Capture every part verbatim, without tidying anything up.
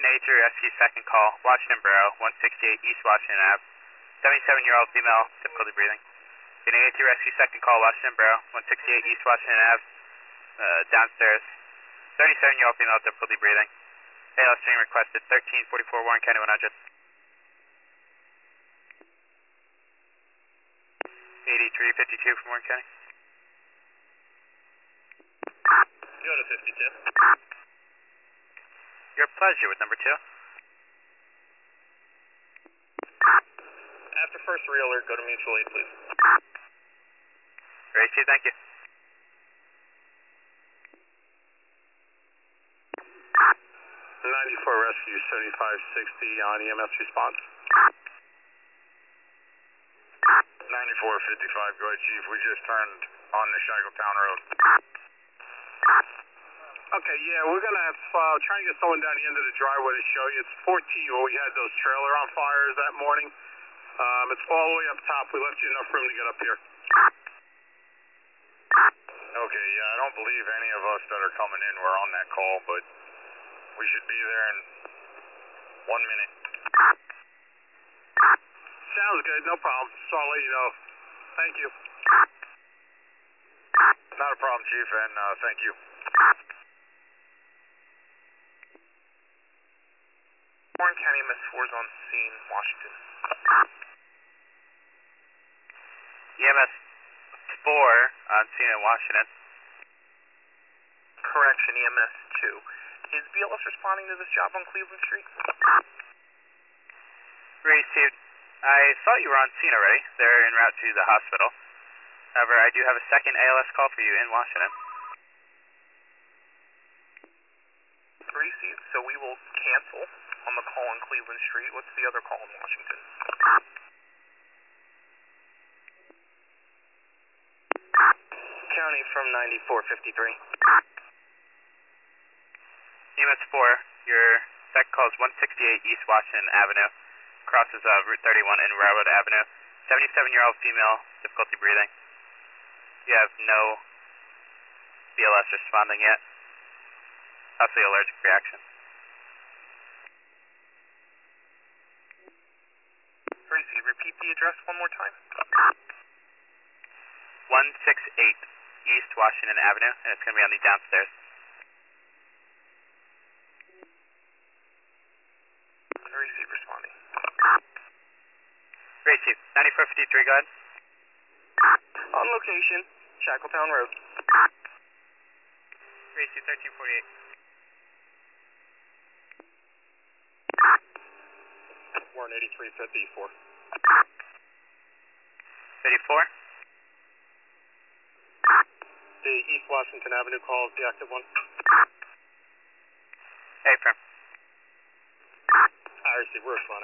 Washington eighty-three Rescue, second call, Washington Borough, one sixty-eight East Washington Ave, seventy-seven-year-old female, difficulty breathing. Unit eighty-three Rescue, second call, Washington Borough, one sixty-eight East Washington Ave, uh, downstairs, thirty-seven-year-old female, difficulty breathing. A L S stream requested, thirteen forty-four Warren County one hundred. eighty-three fifty-two from Warren County. Go to fifty-two. Your pleasure with number two. After first re-alert, go to mutual aid, please. Ready, Chief, thank you. ninety-four Rescue, seventy-five sixty on E M S response. ninety-four fifty-five, go ahead, Chief. We just turned on the Shacklestown Road. Okay, yeah, we're going to have, uh, try and get someone down the end of the driveway to show you. It's fourteen where we had those trailer on fires that morning. Um, it's all the way up top. We left you enough room to get up here. Okay, yeah, I don't believe any of us that are coming in were on that call, but we should be there in one minute. Sounds good, no problem. So I'll let you know. Thank you. Not a problem, Chief, and uh, thank you. Warren County M S four is on scene, Washington. E M S four on scene in Washington. Correction, E M S two. Is B L S responding to this job on Cleveland Street? Received. I thought you were on scene already. They're en route to the hospital. However, I do have a second A L S call for you in Washington. Received, so we will cancel on the call on Cleveland Street. What's the other call in Washington? County from ninety-four fifty-three. E M S four, your second call is one sixty-eight East Washington Avenue. Crosses uh, Route thirty-one and Railroad Avenue. seventy-seven-year-old female, difficulty breathing. You have no B L S responding yet. Possibly allergic reaction. Receive, repeat the address one more time. one sixty-eight East Washington Avenue, and it's going to be on the downstairs. Receive, responding. Receive, ninety-four fifty-three, go ahead. On location, Shacklestown Road. Receive, thirteen forty-eight. Warren eighty-three fifty-four. fifty-four? The East Washington Avenue call is the active one. Hey, firm. I receive, we're responding.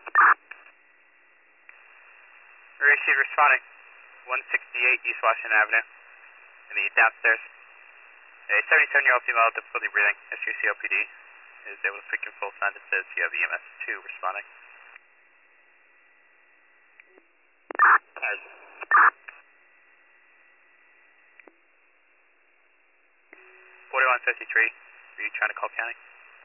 Receive, responding. one sixty-eight East Washington Avenue, in the downstairs. A seventy-seven-year-old female with difficulty breathing, S U C O P D, is able to speak in full sentences. You have E M S two responding. forty-one fifty-three, are you trying to call county?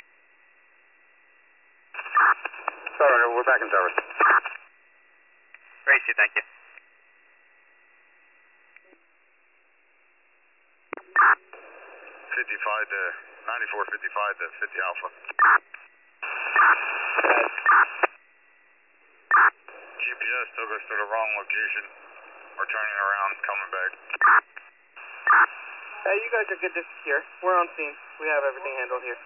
Sorry, we're back in service. Receive, thank you. fifty-five to ninety-four fifty-five to fifty Alpha. G P S took us to the wrong location. We're turning around, coming back. Hey, you guys are good to secure. We're on scene. We have everything handled here.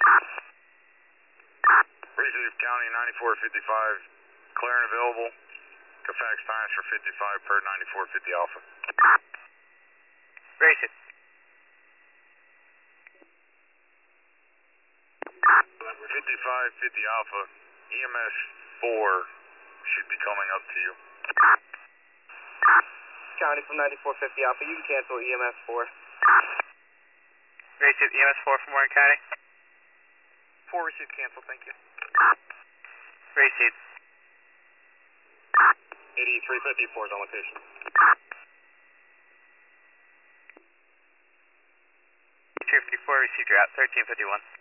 Receive, County ninety-four fifty-five, clear and available. Cofax times for fifty-five per ninety-four fifty Alpha. Receive. fifty-five fifty Alpha, E M S four should be coming up to you. County from ninety-four fifty Alpha, you can cancel E M S four. Receive, E M S four from Warren County. four received, cancel, thank you. Receive. eighty-three fifty-four is on location. two fifty-four, received, you're out, thirteen fifty-one.